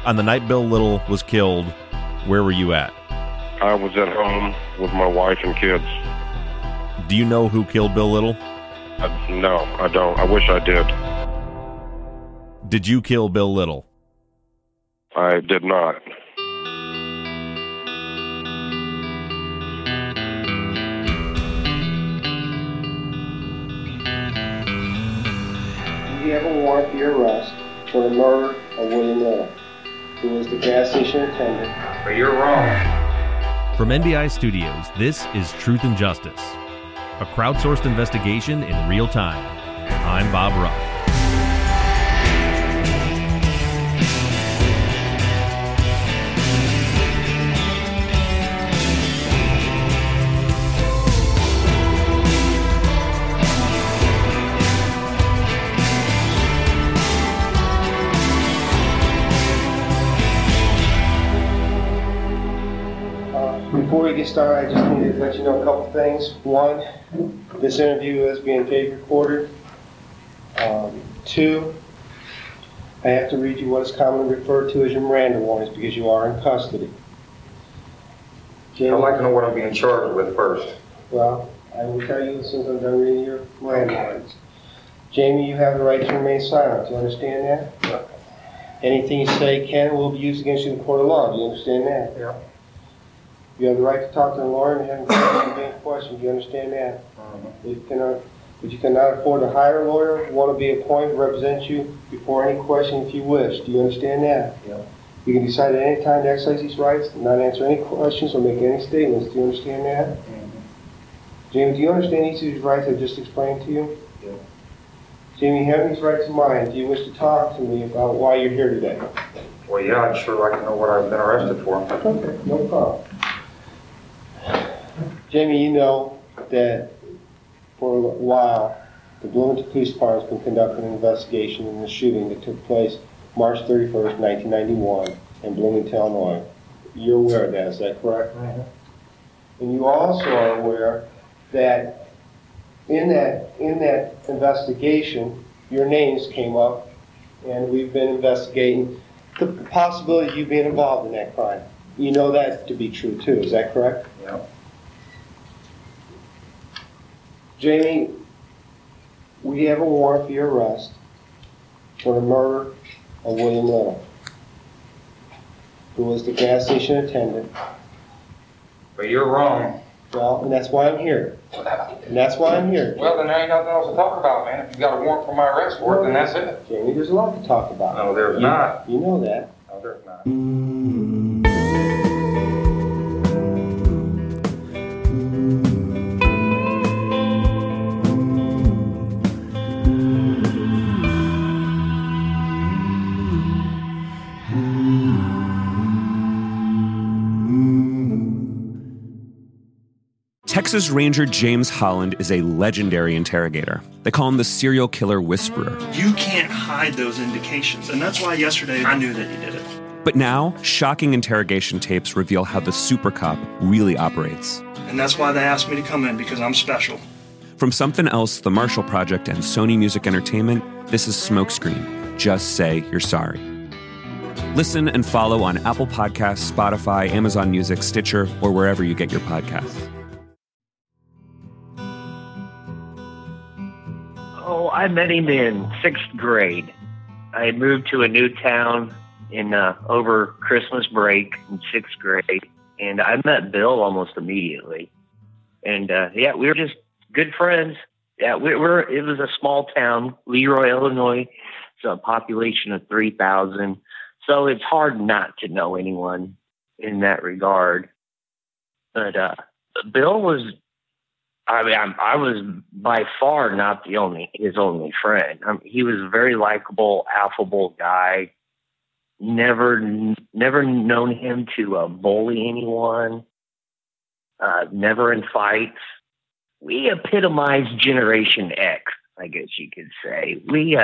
On the night Bill Little was killed, where were you at? I was at home with my wife and kids. Do you know who killed Bill Little? No, I don't. I wish I did. Did you kill Bill Little? I did not. We have a warrant for your arrest for the murder of William Little, who was the gas station attendant. But you're wrong. From NBI Studios, this is Truth and Justice, a crowdsourced investigation in real time. I'm Bob Ruff. Before we get started, I just need to let you know a couple things. One, this interview is being tape recorded. Two, I have to read you what is commonly referred to as your Miranda warnings because you are in custody. I'd like to know what I'm being charged with first. Well, I will tell you as soon as I'm done reading your Miranda warnings. Jamie, you have the right to remain silent. Do you understand that? Yeah. Anything you say can and will be used against you in the court of law. Do you understand that? Yeah. You have the right to talk to a lawyer and have any questions. Do you understand that? But you cannot afford to hire a lawyer, want to be appointed to represent you before any question if you wish. Do you understand that? Yeah. You can decide at any time to exercise these rights, not answer any questions or make any statements. Do you understand that? Jamie, do you understand each of these rights I just explained to you? Yeah. Jamie, having these rights in mind, do you wish to talk to me about why you're here today? Well, yeah, I'd sure like to know what I've been arrested for. Okay, no problem. Jamie, you know that for a while, the Bloomington Police Department has been conducting an investigation in the shooting that took place March 31st, 1991 in Bloomington, Illinois. You're aware of that, is that correct? Mm-hmm. And you also are aware that in that investigation, your names came up, and we've been investigating the possibility of you being involved in that crime. You know that to be true, too, is that correct? Yeah. Jamie, we have a warrant for your arrest for the murder of William Little, who was the gas station attendant. But you're wrong. Well, and that's why I'm here. And that's why I'm here. Well, then there ain't nothing else to talk about, man. If you got a warrant for my arrest for it, then that's it. Jamie, there's a lot to talk about. No, there's not. You know that. No, there's not. Texas Ranger James Holland is a legendary interrogator. They call him the serial killer whisperer. You can't hide those indications, and that's why yesterday I knew that you did it. But now, shocking interrogation tapes reveal how the super cop really operates. And that's why they asked me to come in, because I'm special. From Something Else, The Marshall Project, and Sony Music Entertainment, this is Smokescreen. Just say you're sorry. Listen and follow on Apple Podcasts, Spotify, Amazon Music, Stitcher, or wherever you get your podcasts. Oh, I met him in 6th grade. I moved to a new town in over Christmas break in 6th grade, and I met Bill almost immediately. And yeah, we were just good friends. Yeah, it was a small town, Leroy, Illinois. It's a population of 3,000, so it's hard not to know anyone in that regard. But Bill was. I was by far not his only friend. He was a very likable, affable guy. Never known him to bully anyone. Never in fights. We epitomized Generation X, I guess you could say.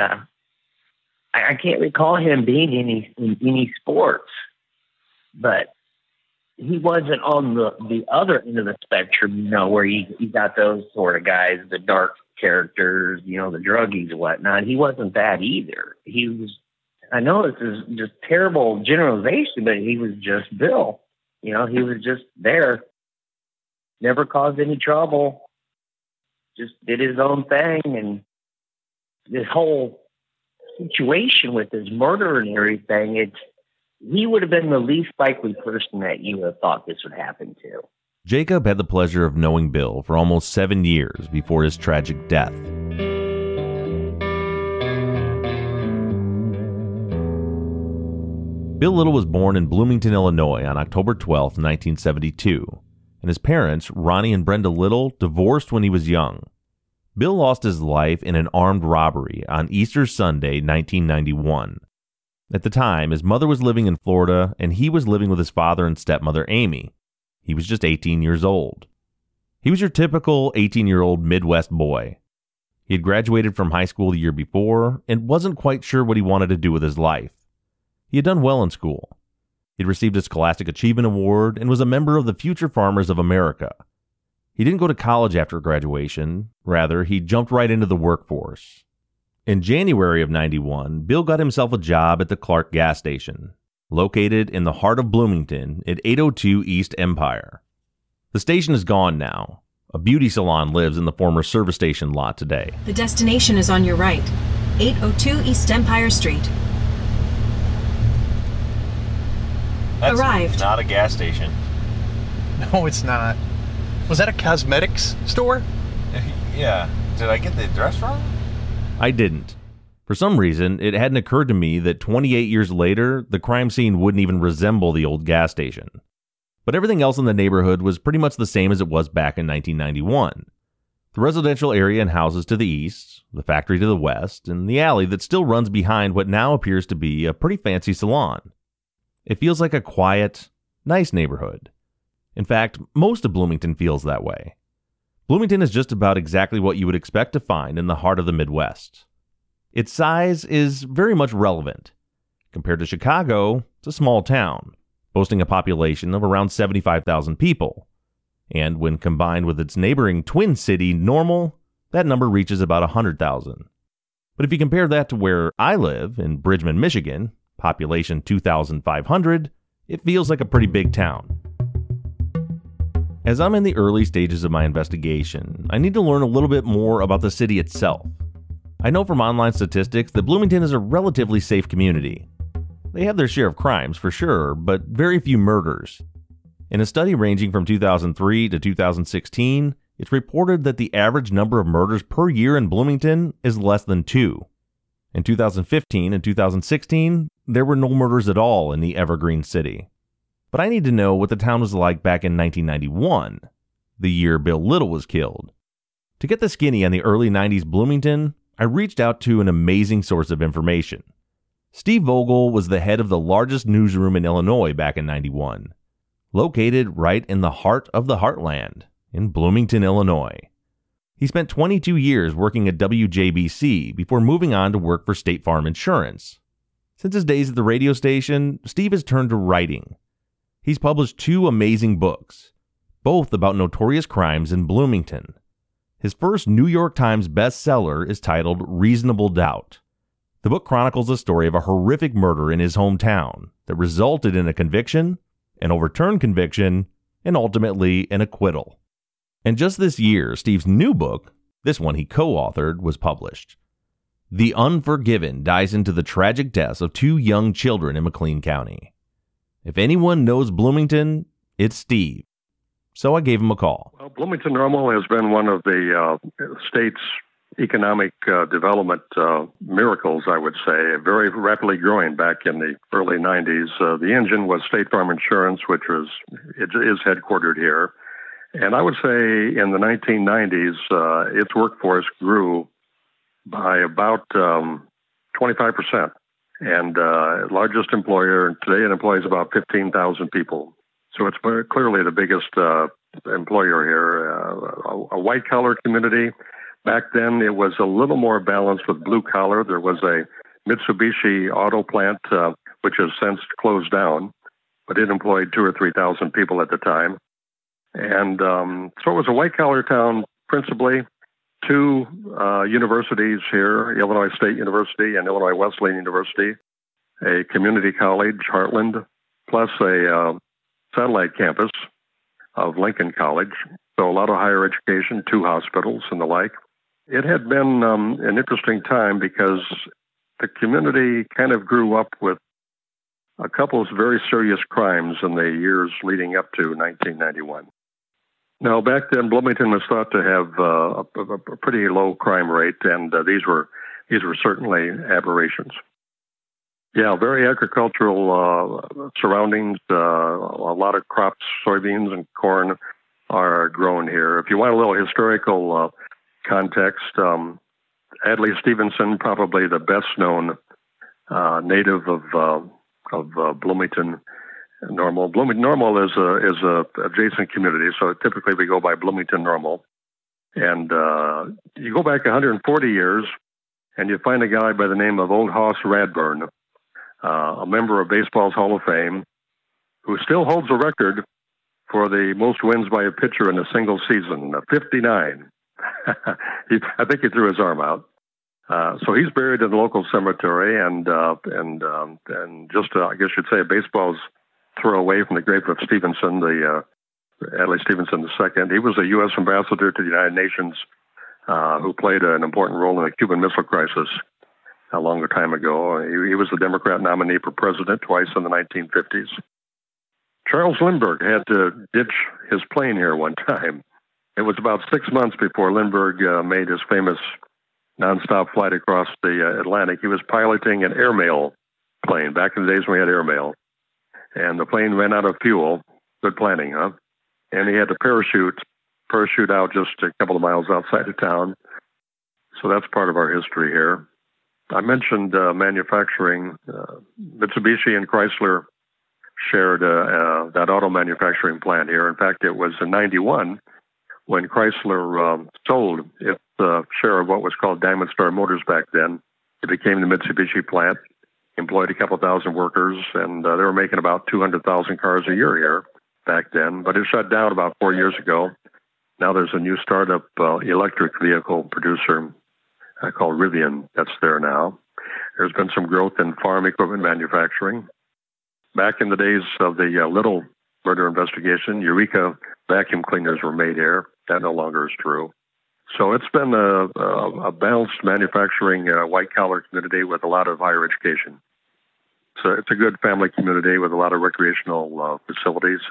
I can't recall him being in any sports, but he wasn't on the other end of the spectrum, where you got those sort of guys, the dark characters, the druggies and whatnot. He wasn't that either. He was I know this is just terrible generalization, but he was just Bill. He was just there. Never caused any trouble. Just did his own thing. And this whole situation with his murder and everything, he would have been the least likely person that you would have thought this would happen to. Jacob had the pleasure of knowing Bill for almost 7 years before his tragic death. Bill Little was born in Bloomington, Illinois on October 12, 1972, and his parents, Ronnie and Brenda Little, divorced when he was young. Bill lost his life in an armed robbery on Easter Sunday, 1991. At the time, his mother was living in Florida, and he was living with his father and stepmother, Amy. He was just 18 years old. He was your typical 18-year-old Midwest boy. He had graduated from high school the year before and wasn't quite sure what he wanted to do with his life. He had done well in school. He had received a Scholastic Achievement Award and was a member of the Future Farmers of America. He didn't go to college after graduation. Rather, he jumped right into the workforce. In January of 91, Bill got himself a job at the Clark gas station, located in the heart of Bloomington at 802 East Empire. The station is gone now. A beauty salon lives in the former service station lot today. The destination is on your right, 802 East Empire Street. That's Arrived. Not a gas station. No, it's not. Was that a cosmetics store? Yeah. Did I get the address wrong? I didn't. For some reason, it hadn't occurred to me that 28 years later, the crime scene wouldn't even resemble the old gas station. But everything else in the neighborhood was pretty much the same as it was back in 1991. The residential area and houses to the east, the factory to the west, and the alley that still runs behind what now appears to be a pretty fancy salon. It feels like a quiet, nice neighborhood. In fact, most of Bloomington feels that way. Bloomington is just about exactly what you would expect to find in the heart of the Midwest. Its size is very much relevant. Compared to Chicago, it's a small town, boasting a population of around 75,000 people. And when combined with its neighboring twin city, Normal, that number reaches about 100,000. But if you compare that to where I live, in Bridgman, Michigan, population 2,500, it feels like a pretty big town. As I'm in the early stages of my investigation, I need to learn a little bit more about the city itself. I know from online statistics that Bloomington is a relatively safe community. They have their share of crimes, for sure, but very few murders. In a study ranging from 2003 to 2016, it's reported that the average number of murders per year in Bloomington is less than 2. In 2015 and 2016, there were no murders at all in the Evergreen City. But I need to know what the town was like back in 1991, the year Bill Little was killed. To get the skinny on the early 90s Bloomington, I reached out to an amazing source of information. Steve Vogel was the head of the largest newsroom in Illinois back in 91, located right in the heart of the heartland, in Bloomington, Illinois. He spent 22 years working at WJBC before moving on to work for State Farm Insurance. Since his days at the radio station, Steve has turned to writing. He's published 2 amazing books, both about notorious crimes in Bloomington. His first New York Times bestseller is titled Reasonable Doubt. The book chronicles the story of a horrific murder in his hometown that resulted in a conviction, an overturned conviction, and ultimately an acquittal. And just this year, Steve's new book, this one he co-authored, was published. The Unforgiven dives into the tragic deaths of 2 young children in McLean County. If anyone knows Bloomington, it's Steve. So I gave him a call. Well, Bloomington Normal has been one of the state's economic development miracles, I would say, very rapidly growing back in the early 90s. The engine was State Farm Insurance, which is headquartered here. And I would say in the 1990s, its workforce grew by about 25%. And largest employer today, it employs about 15,000 people. So it's clearly the biggest employer here. A white-collar community. Back then, it was a little more balanced with blue-collar. There was a Mitsubishi auto plant, which has since closed down, but it employed 2,000 or 3,000 people at the time. And so it was a white-collar town, principally. 2 universities here, Illinois State University and Illinois Wesleyan University. a community college, Heartland, plus a satellite campus of Lincoln College. So a lot of higher education, 2 hospitals and the like. It had been an interesting time because the community kind of grew up with a couple of very serious crimes in the years leading up to 1991. Now, back then, Bloomington was thought to have a pretty low crime rate, and these were certainly aberrations. Yeah, very agricultural surroundings. A lot of crops, soybeans and corn are grown here. If you want a little historical context, Adlai Stevenson, probably the best-known native of Bloomington Normal. Normal is a adjacent community, so typically we go by Bloomington Normal. And you go back 140 years, and you find a guy by the name of Old Hoss Radburn, a member of baseball's Hall of Fame, who still holds the record for the most wins by a pitcher in a single season, 59. I think he threw his arm out. So he's buried in the local cemetery, and just I guess you'd say baseball's throw away from the grave of Stevenson, the Adlai Stevenson II. He was a U.S. ambassador to the United Nations who played an important role in the Cuban Missile Crisis a longer time ago. He was the Democrat nominee for president twice in the 1950s. Charles Lindbergh had to ditch his plane here one time. It was about 6 months before Lindbergh made his famous nonstop flight across the Atlantic. He was piloting an airmail plane back in the days when we had airmail. And the plane ran out of fuel. Good planning, huh? And he had to parachute out just a couple of miles outside of town. So that's part of our history here. I mentioned manufacturing. Mitsubishi and Chrysler shared that auto manufacturing plant here. In fact, it was in 91 when Chrysler sold its share of what was called Diamond Star Motors back then. It became the Mitsubishi plant, employed a couple thousand workers, and they were making about 200,000 cars a year here back then. But it shut down about 4 years ago. Now there's a new startup electric vehicle producer called Rivian that's there now. There's been some growth in farm equipment manufacturing. Back in the days of the Little murder investigation, Eureka vacuum cleaners were made here. That no longer is true. So it's been a balanced manufacturing white-collar community with a lot of higher education. So it's a good family community with a lot of recreational facilities.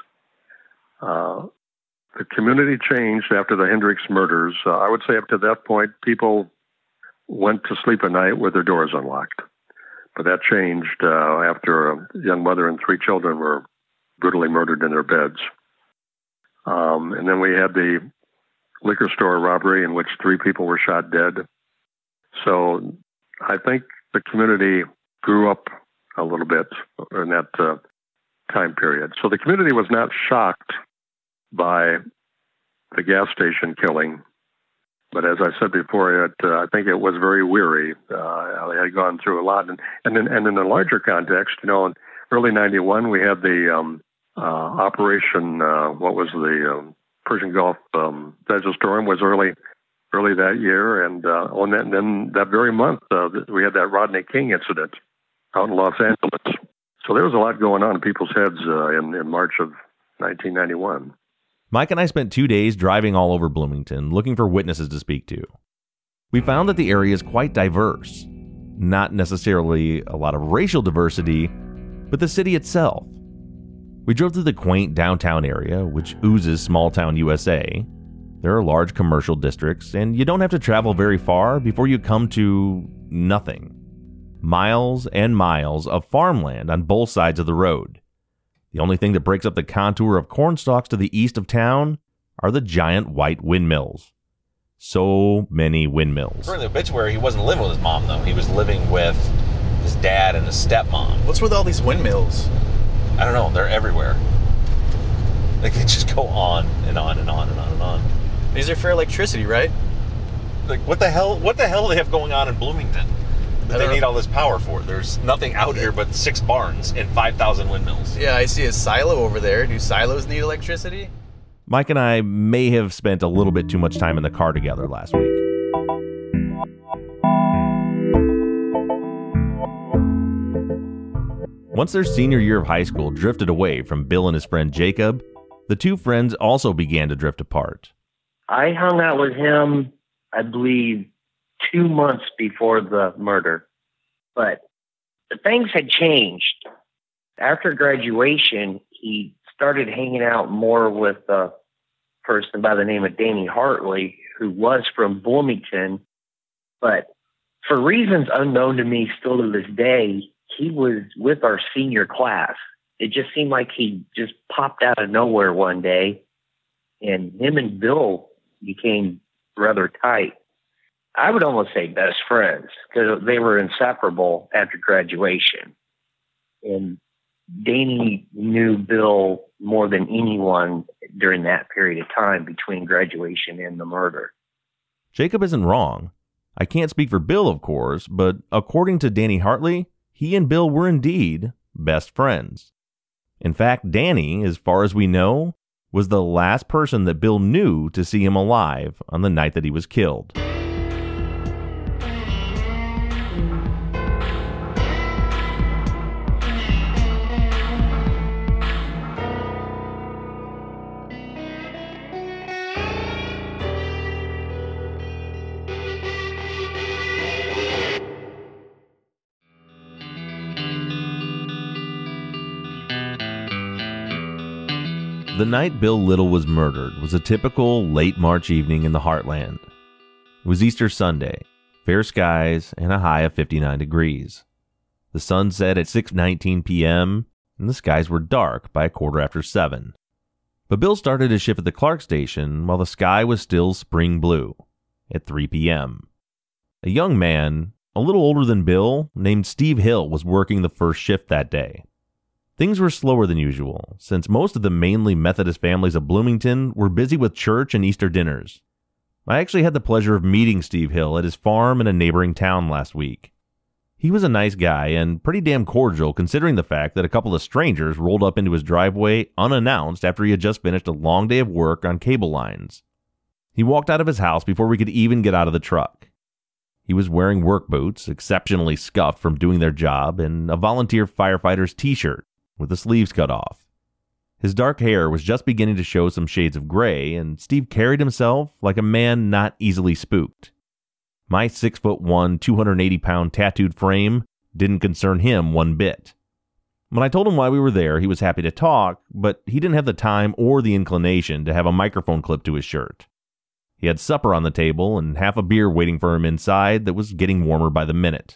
The community changed after the Hendricks murders. I would say up to that point, people went to sleep at night with their doors unlocked. But that changed after a young mother and 3 children were brutally murdered in their beds. And then we had the liquor store robbery in which 3 people were shot dead. So I think the community grew up a little bit in that time period. So the community was not shocked by the gas station killing. But as I said before, I think it was very weary. They had gone through a lot. And in a larger context, in early 91, we had the Operation, what was the Persian Gulf Desert Storm was early that year. And then that very month, we had that Rodney King incident out in Los Angeles. So there was a lot going on in people's heads in March of 1991. Mike and I spent 2 days driving all over Bloomington looking for witnesses to speak to. We found that the area is quite diverse. Not necessarily a lot of racial diversity, but the city itself. We drove through the quaint downtown area, which oozes small-town USA. There are large commercial districts, and you don't have to travel very far before you come to nothing. Miles and miles of farmland on both sides of the road. The only thing that breaks up the contour of corn stalks to the east of town are the giant white windmills. So many windmills. For the obituary, he wasn't living with his mom, though. He was living with his dad and his stepmom. What's with all these windmills? I don't know. They're everywhere. They can just go on and on and on and on and on. These are for electricity, right? Like, what the hell do they have going on in Bloomington that they need all this power for? There's nothing out here but 6 barns and 5,000 windmills. Yeah, I see a silo over there. Do silos need electricity? Mike and I may have spent a little bit too much time in the car together last week. Once their senior year of high school drifted away from Bill and his friend Jacob, the two friends also began to drift apart. I hung out with him, I believe, 2 months before the murder. But things had changed. After graduation, he started hanging out more with a person by the name of Danny Hartley, who was from Bloomington. But for reasons unknown to me still to this day, he was with our senior class. It just seemed like he just popped out of nowhere one day, and him and Bill became rather tight. I would almost say best friends, because they were inseparable after graduation. And Danny knew Bill more than anyone during that period of time between graduation and the murder. Jacob isn't wrong. I can't speak for Bill, of course, but according to Danny Hartley, he and Bill were indeed best friends. In fact, Danny, as far as we know, was the last person that Bill knew to see him alive on the night that he was killed. The night Bill Little was murdered was a typical late March evening in the Heartland. It was Easter Sunday, fair skies, and a high of 59 degrees. The sun set at 6:19 p.m., and the skies were dark by 7:15. But Bill started his shift at the Clark station while the sky was still spring blue at 3 p.m. A young man, a little older than Bill, named Steve Hill, was working the first shift that day. Things were slower than usual, since most of the mainly Methodist families of Bloomington were busy with church and Easter dinners. I actually had the pleasure of meeting Steve Hill at his farm in a neighboring town last week. He was a nice guy and pretty damn cordial, considering the fact that a couple of strangers rolled up into his driveway unannounced after he had just finished a long day of work on cable lines. He walked out of his house before we could even get out of the truck. He was wearing work boots, exceptionally scuffed from doing their job, and a volunteer firefighter's t-shirt with the sleeves cut off. His dark hair was just beginning to show some shades of gray, and Steve carried himself like a man not easily spooked. My 6'1", 280-pound tattooed frame didn't concern him one bit. When I told him why we were there, he was happy to talk, but he didn't have the time or the inclination to have a microphone clipped to his shirt. He had supper on the table and half a beer waiting for him inside that was getting warmer by the minute.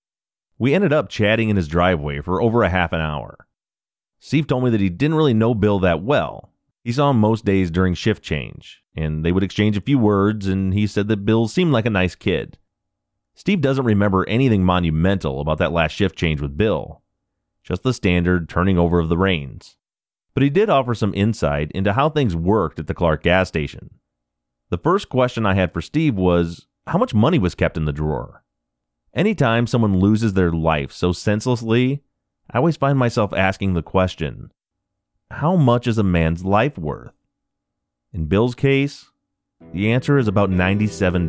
We ended up chatting in his driveway for over a half an hour. Steve told me that he didn't really know Bill that well. He saw him most days during shift change, and they would exchange a few words, and he said that Bill seemed like a nice kid. Steve doesn't remember anything monumental about that last shift change with Bill, just the standard turning over of the reins. But he did offer some insight into how things worked at the Clark gas station. The first question I had for Steve was, how much money was kept in the drawer? Anytime someone loses their life so senselessly, I always find myself asking the question, how much is a man's life worth? In Bill's case, the answer is about $97.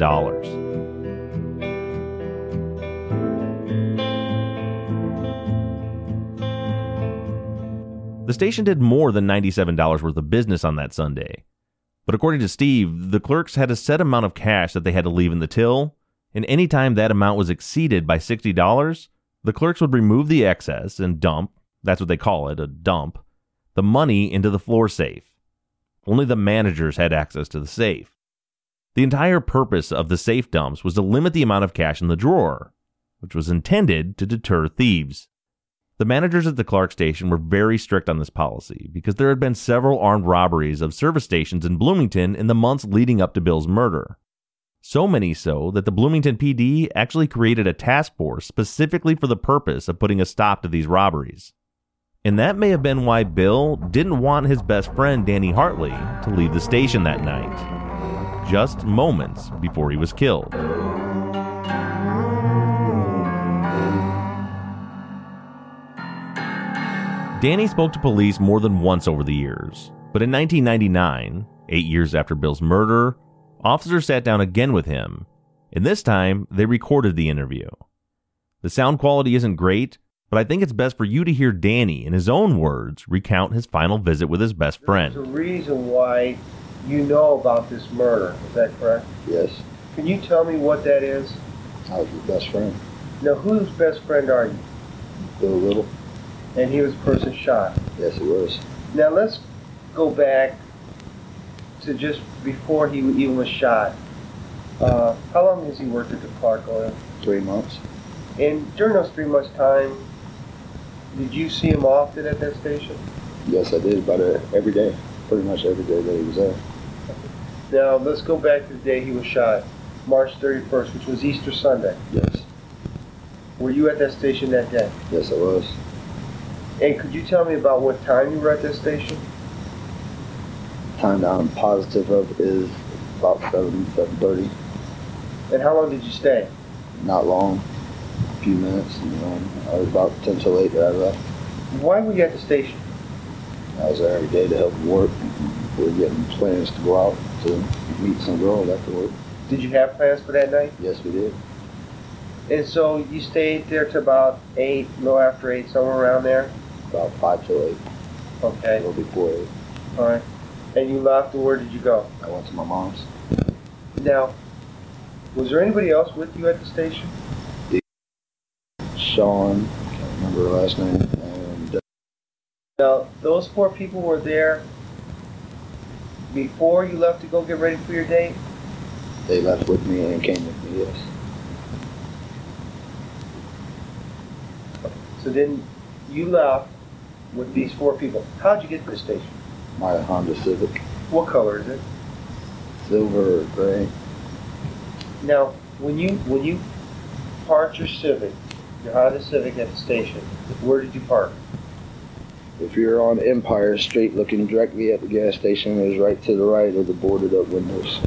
The station did more than $97 worth of business on that Sunday. But according to Steve, the clerks had a set amount of cash that they had to leave in the till, and anytime that amount was exceeded by $60, the clerks would remove the excess and dump, that's what they call it, a dump, the money into the floor safe. Only the managers had access to the safe. The entire purpose of the safe dumps was to limit the amount of cash in the drawer, which was intended to deter thieves. The managers at the Clark station were very strict on this policy because there had been several armed robberies of service stations in Bloomington in the months leading up to Bill's murder. So many so that the Bloomington PD actually created a task force specifically for the purpose of putting a stop to these robberies. And that may have been why Bill didn't want his best friend Danny Hartley to leave the station that night, just moments before he was killed. Danny spoke to police more than once over the years, but in 1999, 8 years after Bill's murder, officers sat down again with him, and this time they recorded the interview. The sound quality isn't great, but I think it's best for you to hear Danny, in his own words, recount his final visit with his best friend. There's a reason why you know about this murder, is that correct? Yes. Can you tell me what that is? I was his best friend. Now, whose best friend are you? Bill Little. And he was the person shot? Yes, he was. Now, let's go back to just before he even was shot. How long has he worked at the Clark Oil? 3 months. And during those 3 months' time, did you see him often at that station? Yes, I did, about every day. Pretty much every day that he was there. Now, let's go back to the day he was shot, March 31st, which was Easter Sunday. Yes. Were you at that station that day? Yes, I was. And could you tell me about what time you were at that station? Time that I'm positive of is about 7:30. And how long did you stay? Not long. A few minutes. I was about 10 till 8 that I left. Why were you at the station? I was there every day to help him work. We were getting plans to go out to meet some girls after work. Did you have plans for that night? Yes, we did. And so you stayed there to about 8, a little after 8, somewhere around there? About 5 till 8. Okay. A little before 8. All right. And you left, and where did you go? I went to my mom's. Now, was there anybody else with you at the station? Sean, can't remember her last name. And now, those 4 people were there before you left to go get ready for your date? They left with me and came with me, yes. So then you left with these 4 people. How'd you get to the station? My Honda Civic. What color is it? Silver or gray. Now, when you parked your Civic, your Honda Civic at the station, where did you park? If you're on Empire Street looking directly at the gas station, it was right to the right of the boarded up windows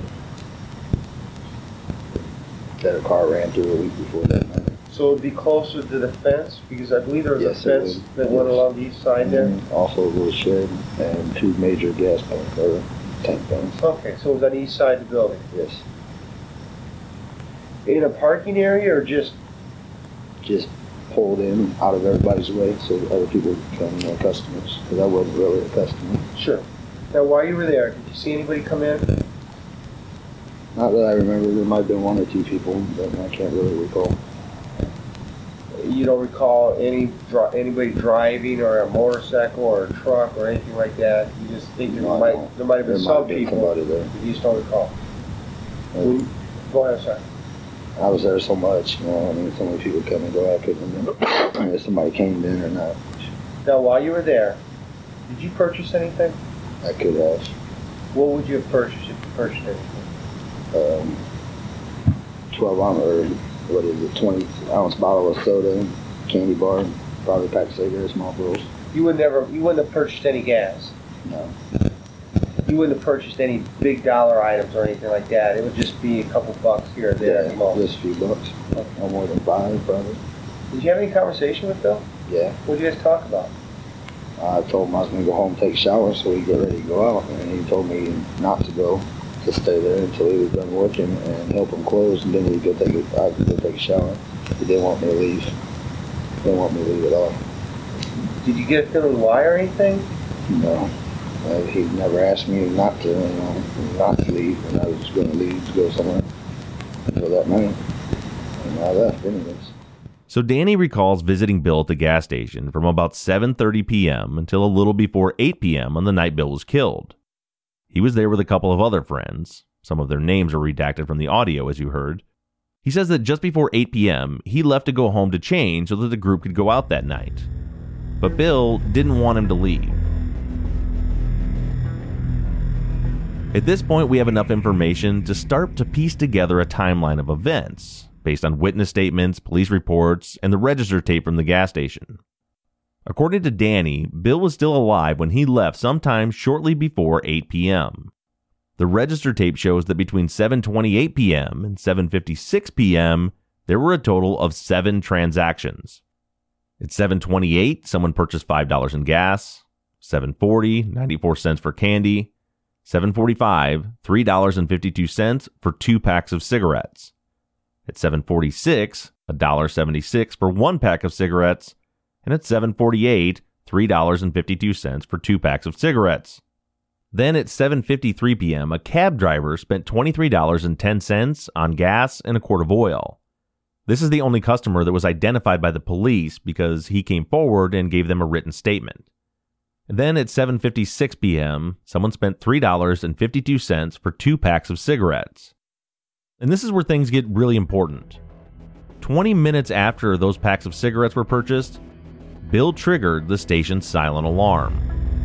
that a car ran through a week before that night. So it would be closer to the fence, because I believe there was Yes, a fence that went along the east side there? Also a little shed and 2 major gas tanks, or tank tanks. Okay, so it was on the east side of the building. Yes. In a parking area, or just pulled in out of everybody's way so other people become customers, because I wasn't really a customer. Sure. Now, while you were there, did you see anybody come in? Not that I remember. There might have been 1 or 2 people, but I can't really recall. You don't recall anybody driving, or a motorcycle, or a truck, or anything like that? You just think there might have been some people, somebody there. but you just don't recall? Go ahead, sir. I was there so much, so many people come and go. I couldn't remember if somebody came in or not. Now, while you were there, did you purchase anything? I could have. What would you have purchased if you purchased anything? 12 ounce, or what is it, 20 ounce bottle of soda, candy bar, probably a pack of cigarettes, Marlboros. You wouldn't have purchased any gas? No. You wouldn't have purchased any big dollar items or anything like that? It would just be a couple bucks here or there at the most? Just a few bucks. Okay. No more than 5, probably. Did you have any conversation with Bill? Yeah. What did you guys talk about? I told him I was going to go home and take a shower so he'd get ready to go out, and he told me not to go, to stay there until he was done working and help him close, and then I could go take a shower. He didn't want me to leave. Didn't want me to leave at all. Did you get a feeling why or anything? No. He never asked me not to leave, and I was going to leave to go somewhere until that night. And I left anyways. So Danny recalls visiting Bill at the gas station from about 7:30 p.m. until a little before 8 p.m. on the night Bill was killed. He was there with a couple of other friends. Some of their names are redacted from the audio, as you heard. He says that just before 8 p.m., he left to go home to change so that the group could go out that night. But Bill didn't want him to leave. At this point, we have enough information to start to piece together a timeline of events based on witness statements, police reports, and the register tape from the gas station. According to Danny, Bill was still alive when he left sometime shortly before 8 p.m. The register tape shows that between 7:28 p.m. and 7:56 p.m., there were a total of 7 transactions. At 7:28, someone purchased $5 in gas, 7:40, 94 cents for candy, 7:45, $3.52 for 2 packs of cigarettes. At 7:46, $1.76 for 1 pack of cigarettes, and at 7:48, $3.52 for 2 packs of cigarettes. Then at 7:53 p.m., a cab driver spent $23.10 on gas and a quart of oil. This is the only customer that was identified by the police because he came forward and gave them a written statement. And then at 7:56 p.m., someone spent $3.52 for 2 packs of cigarettes. And this is where things get really important. 20 minutes after those packs of cigarettes were purchased, Bill triggered the station's silent alarm.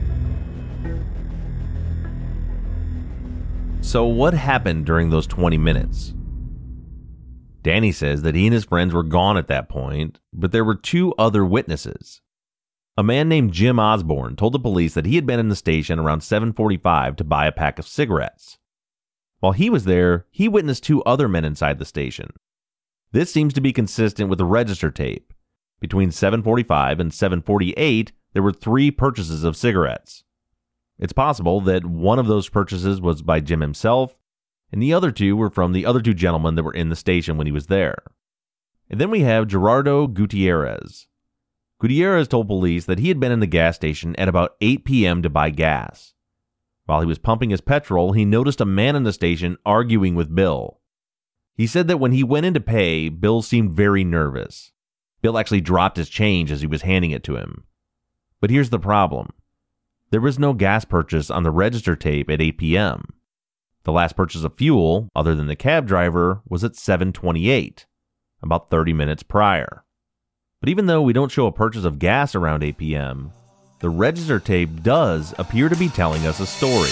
So what happened during those 20 minutes? Danny says that he and his friends were gone at that point, but there were 2 other witnesses. A man named Jim Osborne told the police that he had been in the station around 7:45 to buy a pack of cigarettes. While he was there, he witnessed 2 other men inside the station. This seems to be consistent with the register tape. Between 7:45 and 7:48, there were 3 purchases of cigarettes. It's possible that one of those purchases was by Jim himself, and the other 2 were from the other 2 gentlemen that were in the station when he was there. And then we have Gerardo Gutierrez. Gutierrez told police that he had been in the gas station at about 8 p.m. to buy gas. While he was pumping his petrol, he noticed a man in the station arguing with Bill. He said that when he went in to pay, Bill seemed very nervous. Bill actually dropped his change as he was handing it to him. But here's the problem. There was no gas purchase on the register tape at 8 p.m. The last purchase of fuel, other than the cab driver, was at 7:28, about 30 minutes prior. But even though we don't show a purchase of gas around 8 p.m., the register tape does appear to be telling us a story.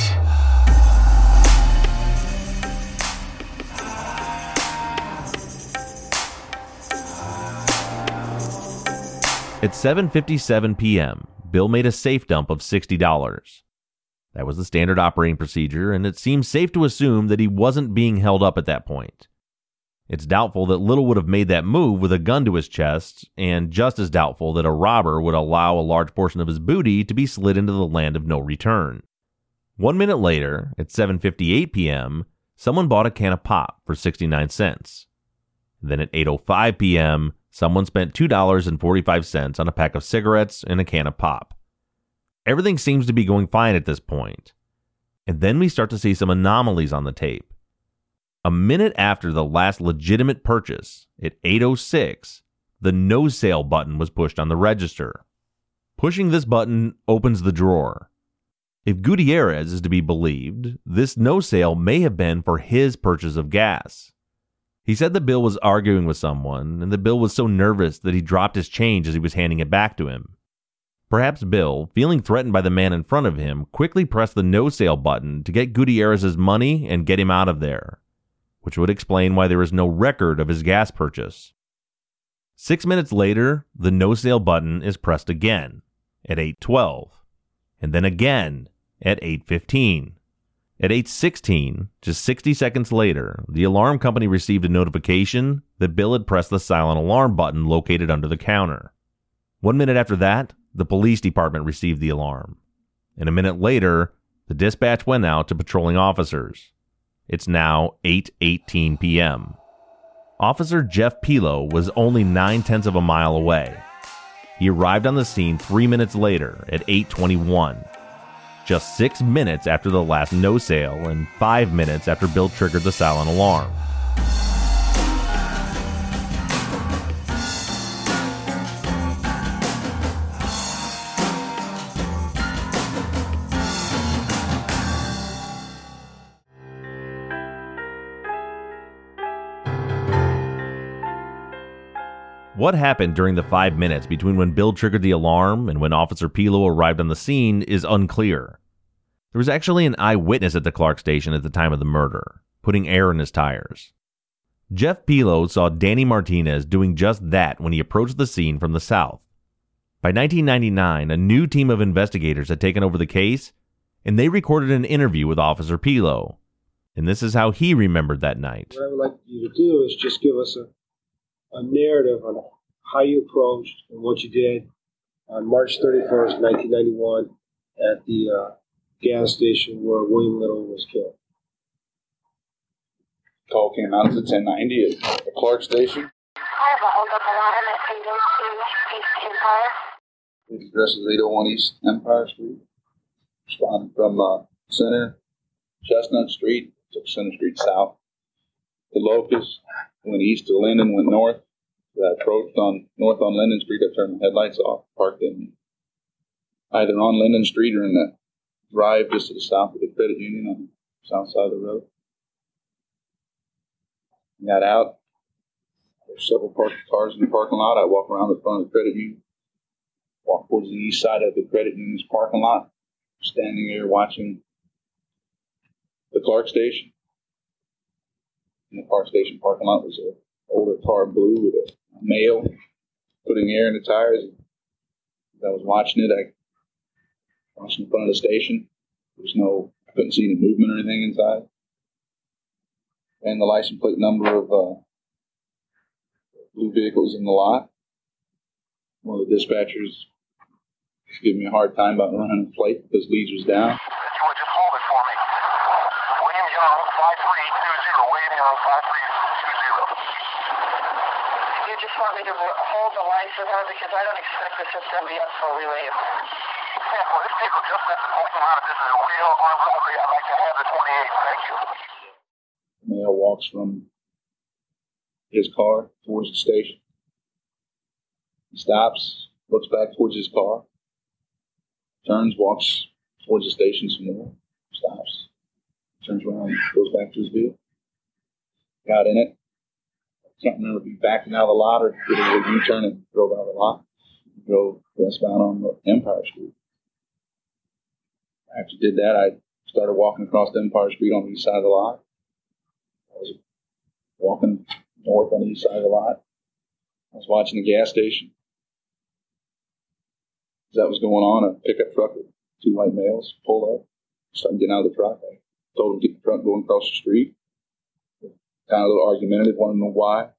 At 7:57 p.m., Bill made a safe dump of $60. That was the standard operating procedure, and it seems safe to assume that he wasn't being held up at that point. It's doubtful that Little would have made that move with a gun to his chest, and just as doubtful that a robber would allow a large portion of his booty to be slid into the land of no return. 1 minute later, at 7:58 p.m., someone bought a can of pop for 69 cents. Then at 8:05 p.m., someone spent $2.45 on a pack of cigarettes and a can of pop. Everything seems to be going fine at this point. And then we start to see some anomalies on the tape. A minute after the last legitimate purchase, at 8:06, the no sale button was pushed on the register. Pushing this button opens the drawer. If Gutierrez is to be believed, this no sale may have been for his purchase of gas. He said that Bill was arguing with someone, and that Bill was so nervous that he dropped his change as he was handing it back to him. Perhaps Bill, feeling threatened by the man in front of him, quickly pressed the no sale button to get Gutierrez's money and get him out of there, which would explain why there is no record of his gas purchase. 6 minutes later, the no sale button is pressed again, at 8:12, and then again at 8:15. At 8:16, just 60 seconds later, the alarm company received a notification that Bill had pressed the silent alarm button located under the counter. 1 minute after that, the police department received the alarm. And a minute later, the dispatch went out to patrolling officers. It's now 8:18 p.m. Officer Jeff Pilo was only 9/10 of a mile away. He arrived on the scene 3 minutes later at 8:21. Just 6 minutes after the last no sale and 5 minutes after Bill triggered the silent alarm. What happened during the 5 minutes between when Bill triggered the alarm and when Officer Pilo arrived on the scene is unclear. There was actually an eyewitness at the Clark station at the time of the murder, putting air in his tires. Jeff Pilo saw Danny Martinez doing just that when he approached the scene from the south. By 1999, a new team of investigators had taken over the case, and they recorded an interview with Officer Pilo. And this is how he remembered that night. What I would like you to do is just give us a narrative on how you approached and what you did on March 31st, 1991 at the gas station where William Little was killed. Call came out to 1090 at the Clark station. have a holdup alarm at 802 East Empire. The address is 801 East Empire Street. Responded from Center, Chestnut Street, took Center Street south. The Locust went east to Linden, went north. I approached north on Linden Street. I turned the headlights off, parked in either on Linden Street or in the drive just to the south of the credit union on the south side of the road. Got out. There's several parked cars in the parking lot. I walk around the front of the credit union, walk towards the east side of the credit union's parking lot, standing there watching the Clark Station. In the Clark Station parking lot was an older car, blue, with a male putting air in the tires. As I was watching it, I watched in front of the station. I couldn't see any movement or anything inside. And the license plate number of blue vehicles in the lot. One of the dispatchers was giving me a hard time about running the plate because Leeds was down. If you would just hold it for me. William Young, 5320. William Young, 5320. You just want me to hold the line for her because I don't expect this is going to be up for relay. Yeah, well, this vehicle just left the parking lot. This is a real armed robbery. I'd like to have the 28. Thank you. The male walks from his car towards the station. He stops, looks back towards his car, turns, walks towards the station some more, stops, turns around, goes back to his vehicle. Got in it. I can't remember if he backed out of the lot or did a U-turn and drove out of the lot. He drove westbound on Empire Street. After he did that, I started walking across Empire Street on the east side of the lot. I was walking north on the east side of the lot. I was watching the gas station. As that was going on, a pickup truck with two white males pulled up, started getting out of the truck. I told them to get the truck going across the street. Kind of a little argumentative, wanted to know why.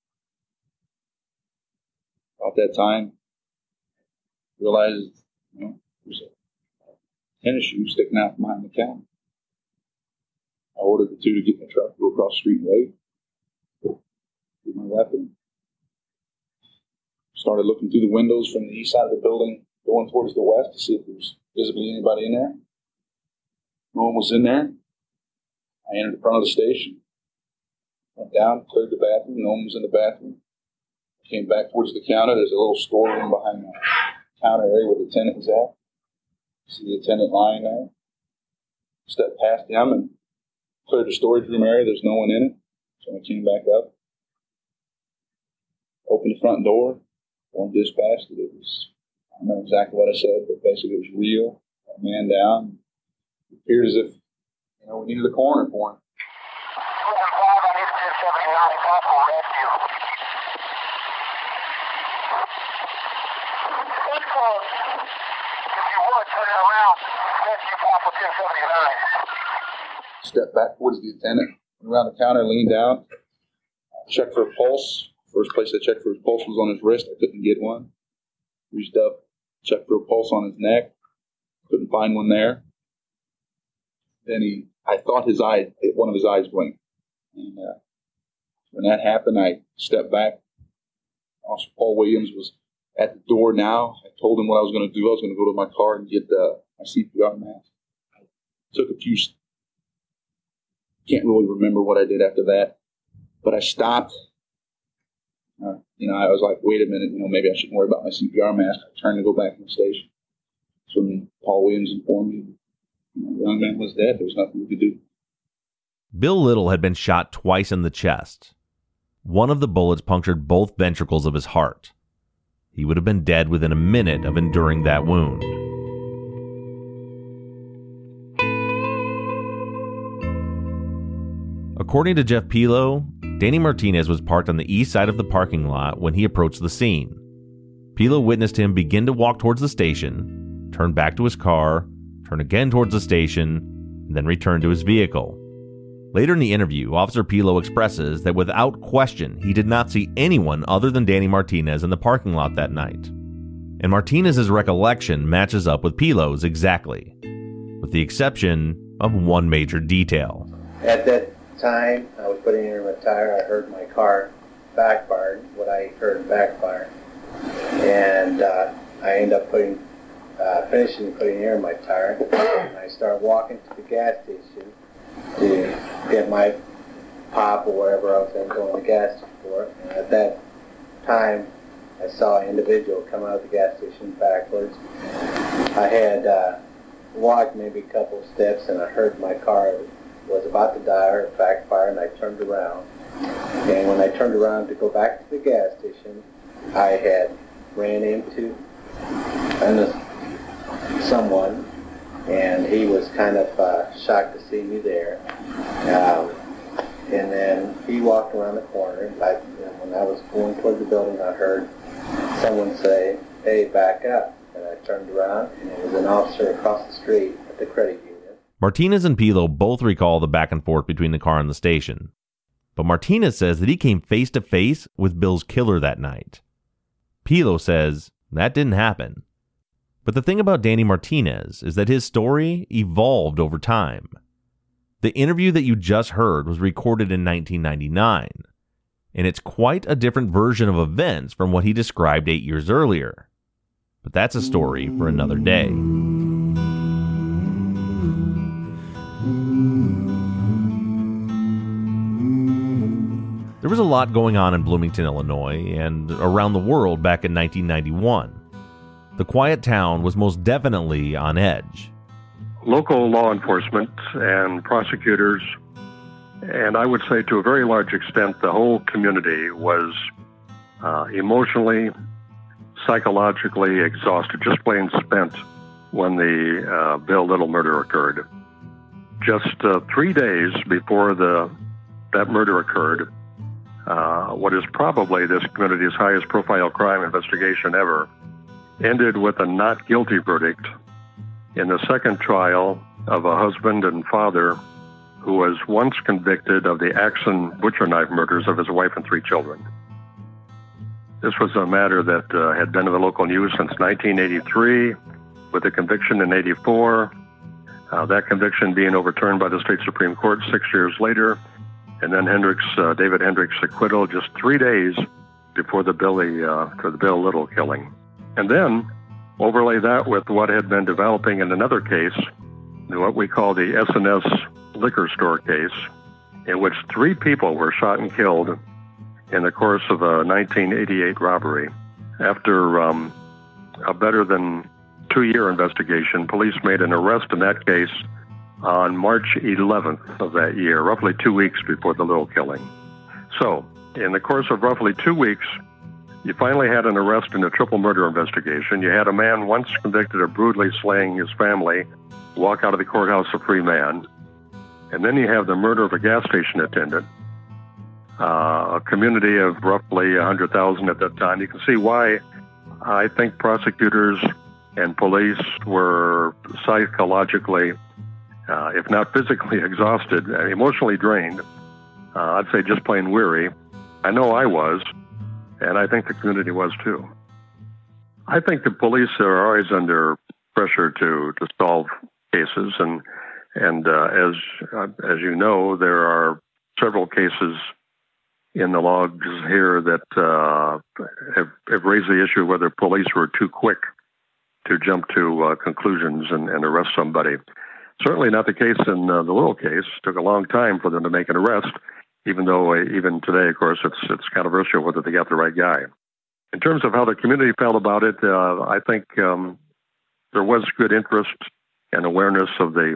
About that time, realized, there's a tennis shoe sticking out behind the counter. I ordered the two to get in the truck, go across the street and wait. With my weapon. Started looking through the windows from the east side of the building, going towards the west to see if there was visibly anybody in there. No one was in there. I entered the front of the station. Went down, cleared the bathroom. No one was in the bathroom. Came back towards the counter. There's a little storeroom behind the counter area where the tenant was at. See the attendant lying there. Stepped past him and cleared the storage room area. There's no one in it. So I came back up. Opened the front door. One dispatched that it was, I don't know exactly what I said, but basically it was real. A man down. It appeared as if, we needed a coroner for him. Stepped back towards the attendant, went around the counter, leaned down, checked for a pulse. First place I checked for his pulse was on his wrist. I couldn't get one. Reached up, checked for a pulse on his neck. Couldn't find one there. Then I thought one of his eyes blinked. And when that happened, I stepped back. Officer Paul Williams was at the door now. I told him what I was going to do. I was going to go to my car and get my CPR mask. I took a few. Can't really remember what I did after that, but I stopped. I was like, wait a minute, maybe I shouldn't worry about my CPR mask. I turned to go back to the station. So when Paul Williams informed me, the young man was dead. There was nothing we could do. Bill Little had been shot twice in the chest. One of the bullets punctured both ventricles of his heart. He would have been dead within a minute of enduring that wound. According to Jeff Pilo, Danny Martinez was parked on the east side of the parking lot when he approached the scene. Pilo witnessed him begin to walk towards the station, turn back to his car, turn again towards the station, and then return to his vehicle. Later in the interview, Officer Pilo expresses that without question, he did not see anyone other than Danny Martinez in the parking lot that night. And Martinez's recollection matches up with Pilo's exactly, with the exception of one major detail. At that time, I was putting in my tire. I heard my car backfired, what I heard backfire. And I ended up finishing putting air in my tire. And I started walking to the gas station to get my pop or whatever I was going to go in the gas station for. And at that time, I saw an individual come out of the gas station backwards. I had walked maybe a couple of steps, and I heard my car was about to die or backfire, and I turned around. And when I turned around to go back to the gas station, I had ran into someone, and he was kind of shocked to see me there. And then he walked around the corner. And when I was going toward the building, I heard someone say, "Hey, back up." And I turned around, and it was an officer across the street at the credit union. Martinez and Pilo both recall the back and forth between the car and the station. But Martinez says that he came face to face with Bill's killer that night. Pilo says that didn't happen. But the thing about Danny Martinez is that his story evolved over time. The interview that you just heard was recorded in 1999, and it's quite a different version of events from what he described 8 years earlier. But that's a story for another day. There was a lot going on in Bloomington, Illinois, and around the world back in 1991. The quiet town was most definitely on edge. Local law enforcement and prosecutors, and I would say to a very large extent the whole community, was emotionally, psychologically exhausted, just plain spent when the Bill Little murder occurred. Just 3 days before that murder occurred, what is probably this community's highest profile crime investigation ever ended with a not guilty verdict in the second trial of a husband and father who was once convicted of the Axon butcher knife murders of his wife and 3 children. This was a matter that had been in the local news since 1983, with a conviction in 84, that conviction being overturned by the state Supreme Court 6 years later, and then David Hendricks' acquittal just 3 days before the Bill Little killing. And then overlay that with what had been developing in another case, what we call the S&S liquor store case, in which 3 people were shot and killed in the course of a 1988 robbery. After a better than 2-year investigation, police made an arrest in that case on March 11th of that year, roughly 2 weeks before the Little killing. So, in the course of roughly 2 weeks, you finally had an arrest in a triple murder investigation. You had a man once convicted of brutally slaying his family walk out of the courthouse a free man. And then you have the murder of a gas station attendant, a community of roughly 100,000 at that time. You can see why I think prosecutors and police were psychologically, if not physically exhausted, emotionally drained. I'd say just plain weary. I know I was, and I think the community was too. I think the police are always under pressure to solve cases, and as you know, there are several cases in the logs here that have raised the issue of whether police were too quick to jump to conclusions and arrest somebody. Certainly not the case in the Little case. It took a long time for them to make an arrest, even though even today, of course, it's controversial whether they got the right guy. In terms of how the community felt about it, I think there was good interest and awareness of the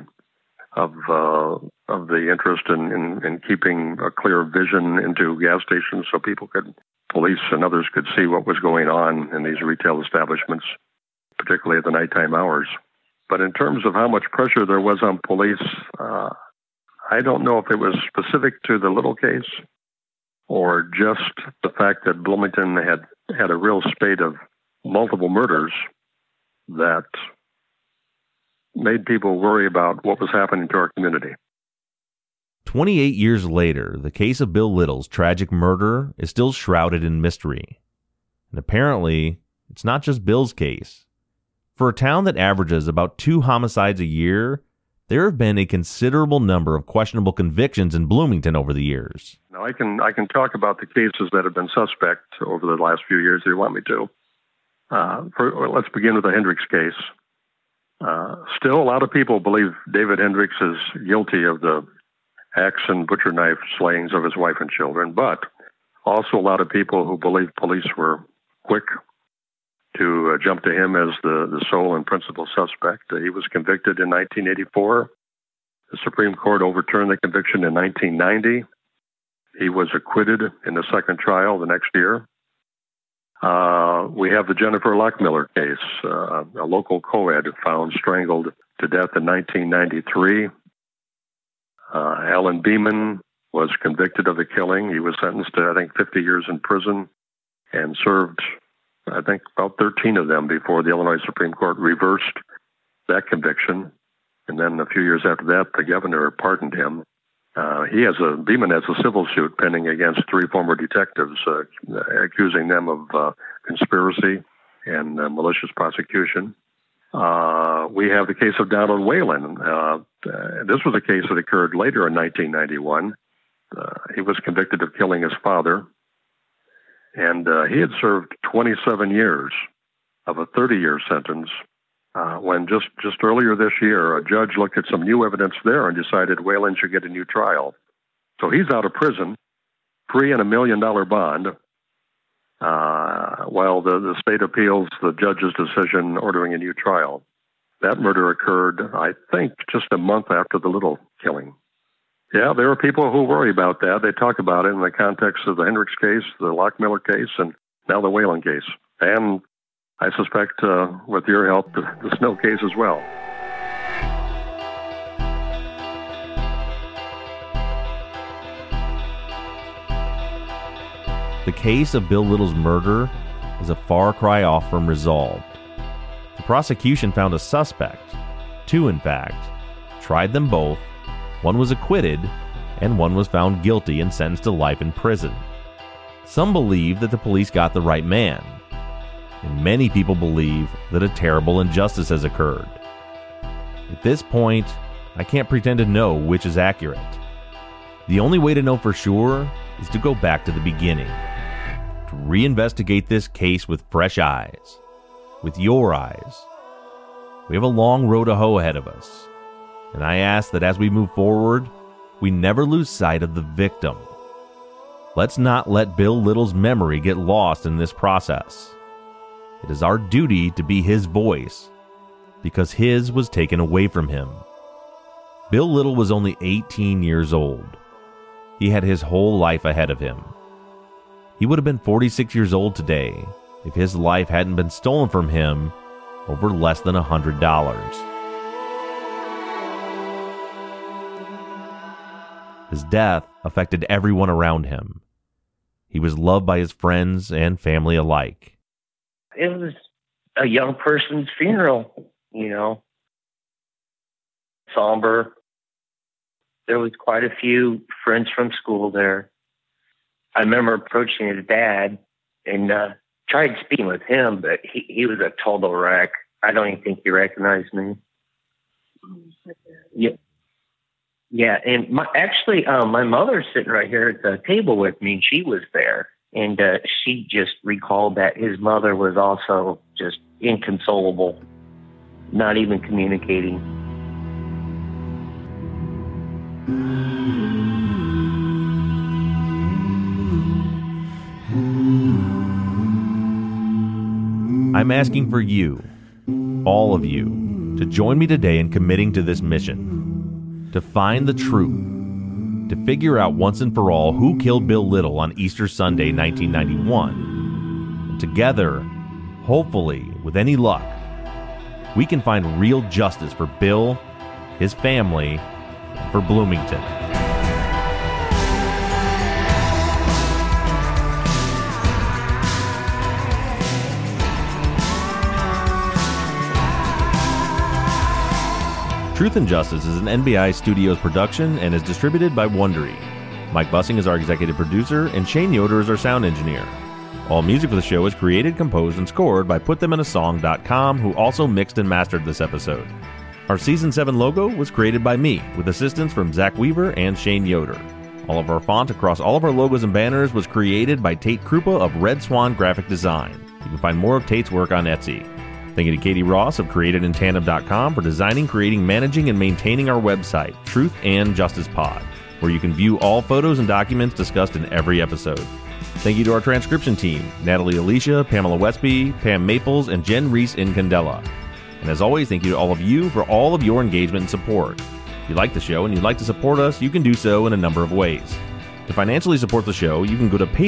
interest in keeping a clear vision into gas stations so police and others could see what was going on in these retail establishments, particularly at the nighttime hours. But in terms of how much pressure there was on police, I don't know if it was specific to the Little case or just the fact that Bloomington had a real spate of multiple murders that made people worry about what was happening to our community. 28 years later, the case of Bill Little's tragic murder is still shrouded in mystery. And apparently, it's not just Bill's case. For a town that averages about 2 homicides a year, There have been a considerable number of questionable convictions in Bloomington over the years. Now, I can talk about the cases that have been suspect over the last few years if you want me to. Let's begin with the Hendricks case. Still, a lot of people believe David Hendricks is guilty of the axe and butcher knife slayings of his wife and children, but also a lot of people who believe police were quick to jump to him as the sole and principal suspect. He was convicted in 1984. The Supreme Court overturned the conviction in 1990. He was acquitted in the second trial the next year. We have the Jennifer Lockmiller case, a local co-ed found strangled to death in 1993. Alan Beeman was convicted of the killing. He was sentenced to, I think, 50 years in prison and served, I think, about 13 of them before the Illinois Supreme Court reversed that conviction. And then a few years after that, the governor pardoned him. Beeman has a civil suit pending against 3 former detectives, accusing them of conspiracy and malicious prosecution. We have the case of Donald Whalen. This was a case that occurred later in 1991. He was convicted of killing his father, and he had served 27 years of a 30-year sentence when just earlier this year, a judge looked at some new evidence there and decided Whalen should get a new trial. So he's out of prison, free and $1 million bond, while the state appeals the judge's decision ordering a new trial. That murder occurred, I think, just a month after the Little killing. Yeah, there are people who worry about that. They talk about it in the context of the Hendricks case, the Lockmiller case, and now the Whalen case. And I suspect, with your help, the Snow case as well. The case of Bill Little's murder is a far cry off from resolved. The prosecution found a suspect, 2 in fact, tried them both, one was acquitted, and one was found guilty and sentenced to life in prison. Some believe that the police got the right man, and many people believe that a terrible injustice has occurred. At this point, I can't pretend to know which is accurate. The only way to know for sure is to go back to the beginning, to reinvestigate this case with fresh eyes, with your eyes. We have a long road to hoe ahead of us, and I ask that as we move forward, we never lose sight of the victim. Let's not let Bill Little's memory get lost in this process. It is our duty to be his voice, because his was taken away from him. Bill Little was only 18 years old. He had his whole life ahead of him. He would have been 46 years old today if his life hadn't been stolen from him over less than $100. His death affected everyone around him. He was loved by his friends and family alike. It was a young person's funeral, somber. There was quite a few friends from school there. I remember approaching his dad and tried speaking with him, but he was a total wreck. I don't even think he recognized me. Yeah, and my mother's sitting right here at the table with me, and she was there. And she just recalled that his mother was also just inconsolable, not even communicating. I'm asking for you, all of you, to join me today in committing to this mission, to find the truth, to figure out once and for all who killed Bill Little on Easter Sunday, 1991. And together, hopefully, with any luck, we can find real justice for Bill, his family, and for Bloomington. Truth and Justice is an NBI Studios production and is distributed by Wondery. Mike Bussing is our executive producer, and Shane Yoder is our sound engineer. All music for the show is created, composed, and scored by PutThemInASong.com, who also mixed and mastered this episode. Our Season 7 logo was created by me, with assistance from Zach Weaver and Shane Yoder. All of our font across all of our logos and banners was created by Tate Krupa of Red Swan Graphic Design. You can find more of Tate's work on Etsy. Thank you to Katie Ross of CreatedInTandem.com for designing, creating, managing, and maintaining our website, Truth and Justice Pod, where you can view all photos and documents discussed in every episode. Thank you to our transcription team, Natalie Alicia, Pamela Westby, Pam Maples, and Jen Reese in Candela. And as always, thank you to all of you for all of your engagement and support. If you like the show and you'd like to support us, you can do so in a number of ways. To financially support the show, you can go to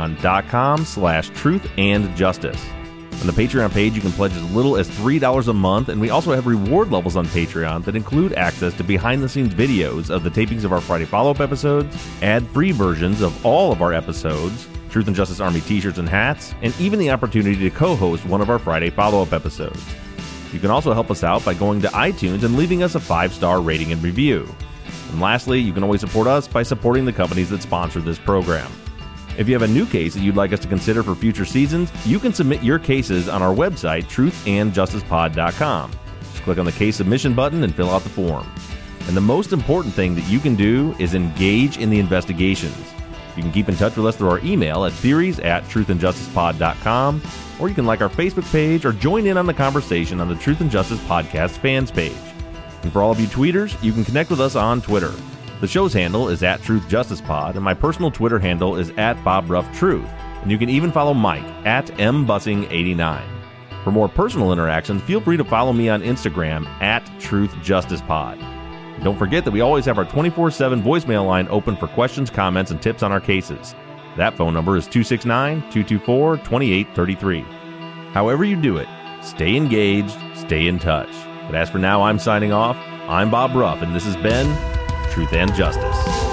patreon.com/truthandjustice. On the Patreon page, you can pledge as little as $3 a month, and we also have reward levels on Patreon that include access to behind-the-scenes videos of the tapings of our Friday follow-up episodes, ad-free versions of all of our episodes, Truth and Justice Army t-shirts and hats, and even the opportunity to co-host one of our Friday follow-up episodes. You can also help us out by going to iTunes and leaving us a 5-star rating and review. And lastly, you can always support us by supporting the companies that sponsor this program. If you have a new case that you'd like us to consider for future seasons, you can submit your cases on our website, truthandjusticepod.com. Just click on the case submission button and fill out the form. And the most important thing that you can do is engage in the investigations. You can keep in touch with us through our email at theories@truthandjusticepod.com, or you can like our Facebook page or join in on the conversation on the Truth and Justice Podcast fans page. And for all of you tweeters, you can connect with us on Twitter. The show's handle is @TruthJusticePod, and my personal Twitter handle is @BobRuffTruth. And you can even follow Mike @MBussing89. For more personal interactions, feel free to follow me on Instagram @TruthJusticePod. And don't forget that we always have our 24/7 voicemail line open for questions, comments, and tips on our cases. That phone number is 269-224-2833. However you do it, stay engaged, stay in touch. But as for now, I'm signing off. I'm Bob Ruff, and this has been Truth and Justice.